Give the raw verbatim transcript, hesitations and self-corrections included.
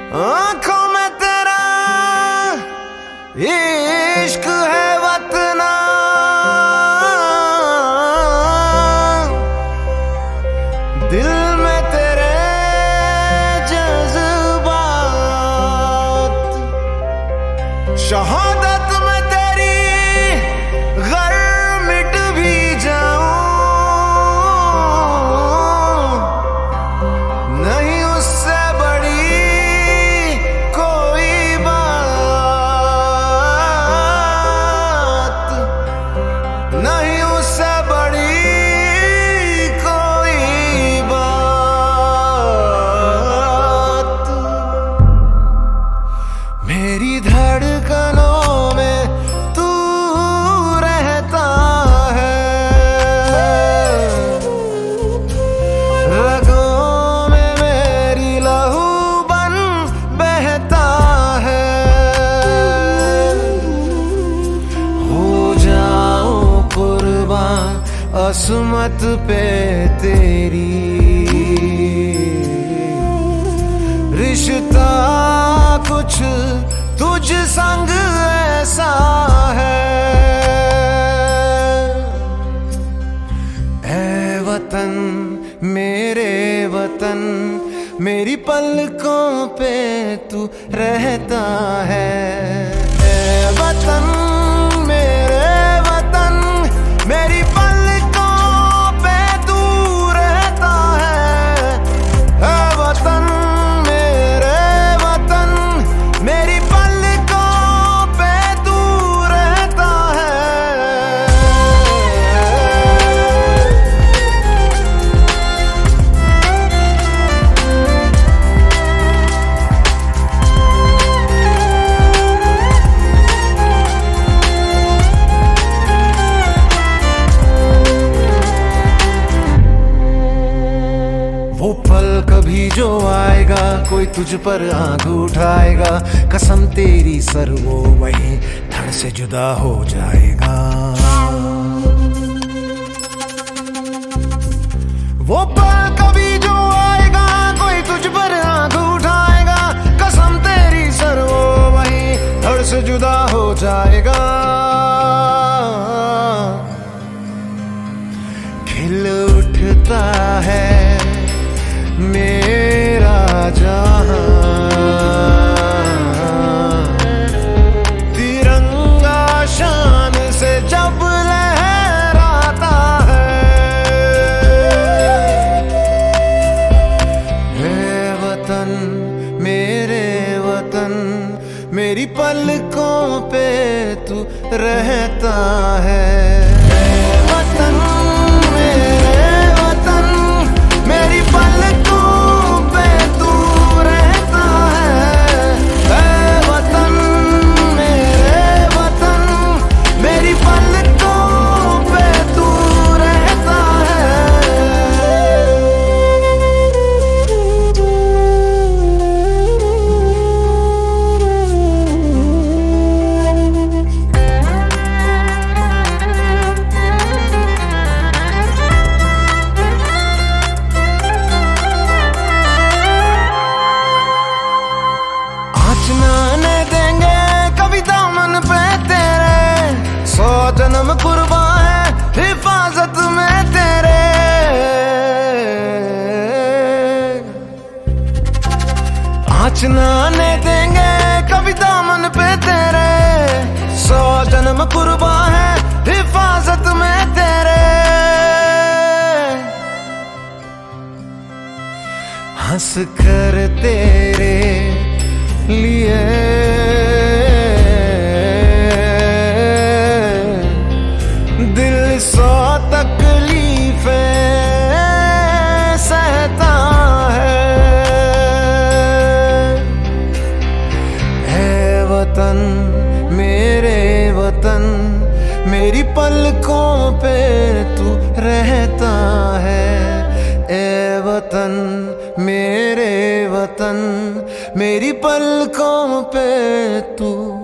आंखों में तेरा इश्क है वतना, दिल में तेरे जज्बात, शहादत में तेरी घर मिट भी जाऊं, नहीं उससे बड़ी कोई बात, नहीं उससे बड़ी कोई बात। मेरी धड़कनों में तू रहता है, रगों में मेरी लहू बन बहता है। हो जाऊं कुर्बान असमत पे तेरी, रिश्ता कुछ तुझ संग ऐसा है। ऐ वतन मेरे वतन, मेरी पलकों पे तू रहता है। ऐ वतन मेरे वतन, मेरी पलकों पे तू रहता है। ऐ वतन मेरे वतन, मेरी पलकों पे तू रहता है। वो पल कभी जो आएगा, कोई तुझ पर आंख उठाएगा, कसम तेरी सर वो वही धड़ से जुदा हो जाएगा। वो पल कभी जो आएगा, कोई तुझ पर आंख उठाएगा, कसम तेरी सर वो वही धड़ से जुदा हो जाएगा। खिल उठता है मेरा जहां, तिरंगा शान से जब लहराता है। है वतन मेरे वतन, मेरी पलकों पे तू रहता है। है वतन मेरे वतन, मेरी पलकों पे तू रहता है। ऐ वतन मेरे वतन, मेरी पलकों पे तू रहता है। नाने देंगे कभी दामन पे तेरे, सौ जन्म कुर्बान है हिफाजत में तेरे। आँच नाने देंगे कभी दामन पे तेरे, सौ जन्म कुर्बान है हिफाजत में तेरे। हंस कर तेरे लिए दिल सौ तकलीफें सहता है। है वतन मेरे वतन, मेरी पलकों पे तू रहता है। ए वतन मेरे वतन, मेरी पलकों पे तू